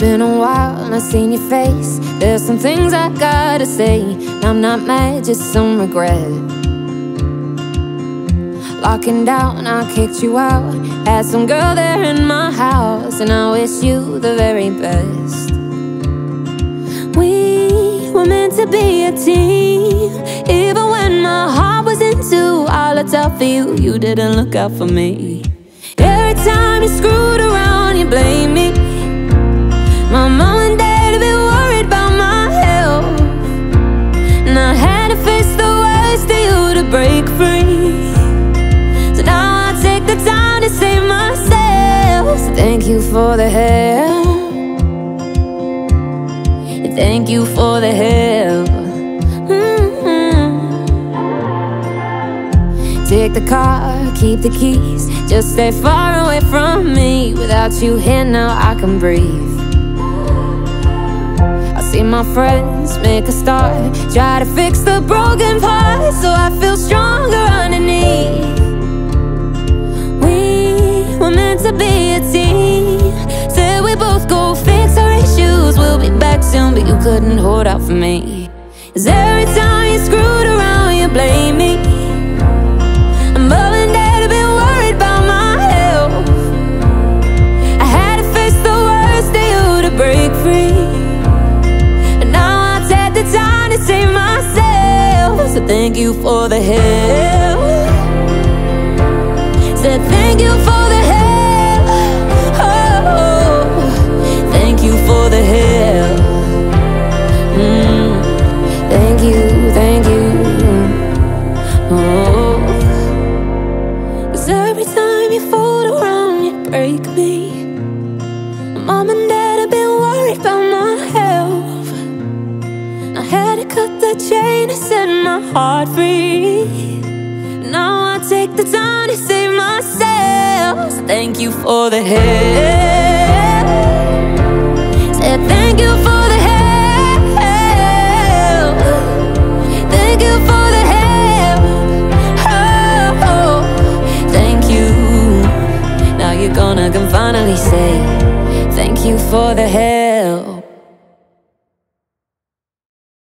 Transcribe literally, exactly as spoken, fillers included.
been a while and I've seen your face. There's some things I gotta say. I'm not mad, just some regret. Locking down, I kicked you out. Had some girl there in my house, and I wish you the very best. We were meant to be a team. Even when my heart was into all I out for you, you didn't look out for me. Every time you screwed around, you blame me. My mom and dad have been worried about my health, and I had to face the worst of you to break free. So now I take the time to save myself. So thank you for the help. Thank you for the help. mm-hmm. Take the car, keep the keys. Just stay far away from me. Without you here now I can breathe. See my friends make a start, try to fix the broken parts, so I feel stronger underneath. We were meant to be a team. Said we both go fix our issues. We'll be back soon, but you couldn't hold out for me. 'Cause every time you screwed around, you blame me. And mom and dad have been worried about my health. I had to face the worst of you to break free. Time to save myself. So thank you for the help. Said thank you for the help. Oh, thank you for the help. mm, Thank you, thank you. Oh, 'cause every time you fool around, you break me. Mom and dad have been worried about my health. I had to cut the chain to set my heart free. Now I take the time to save myself. So thank you for the help. Said thank you for the help. Thank you for the help. Oh, oh, thank you. Now you're gonna can finally say thank you for the help.